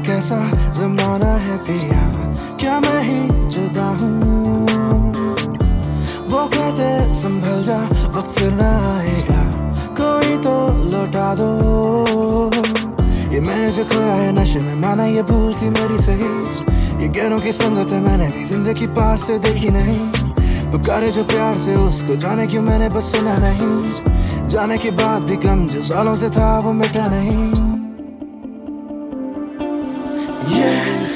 कैसा जमाना है पिया, क्या मैं ही जुदा हूँ। वो कहते संभल जा, वक्त फिर न आएगा, कोई तो लौटा दो। ये मैंने जो खोया है नशे में, माना ये भूल थी मेरी सही। ये गैरों की संगत है मैंने भी जिंदगी पास से देखी नहीं। पुकारे जो प्यार से उसको, जाने क्यों मैंने बस सुना नहीं। जाने के बाद भी गम जो सालों से था वो मिटा नहीं। ये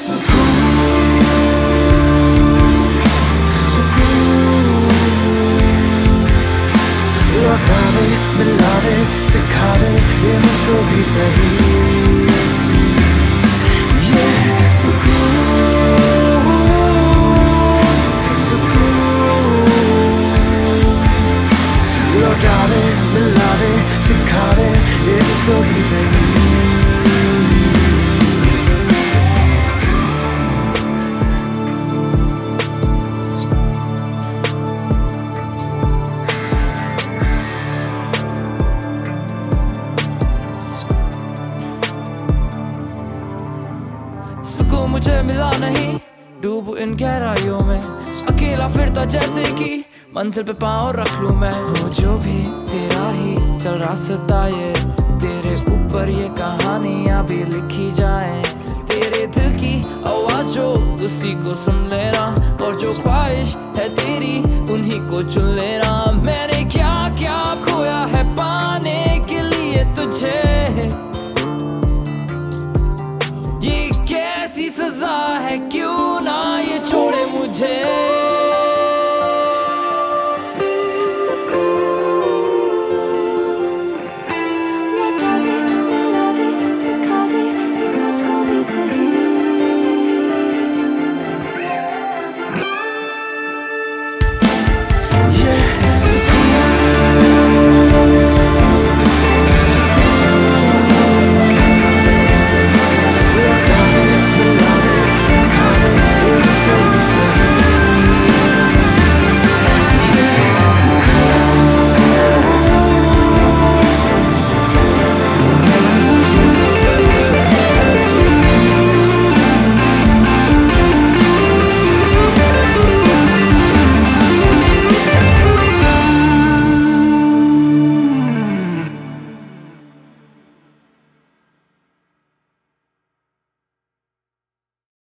लौटा दे, मिला दे, सिखा दे ये मुझको भी सही। ये लौटा दे, मिला दे, सिखा दे ये मुझको भी सही। सुकून मुझे मिला नहीं, डूब इन गहराइयों में, अकेला फिरता जैसे कि मंजिल पे पाँव रख लूं मैं। वो जो भी तेरा ही चल रास्ता, ये तेरे ऊपर ये कहानियां भी लिखी जाए। तेरे दिल की आवाज जो उसी को सुन लेना, और जो ख्वाहिश है तेरी उन्हीं को चुन लेना। मैंने क्या क्या खोया है पाने के लिए तुझे, ये कैसी सजा है, क्यों ना ये छोड़े मुझे।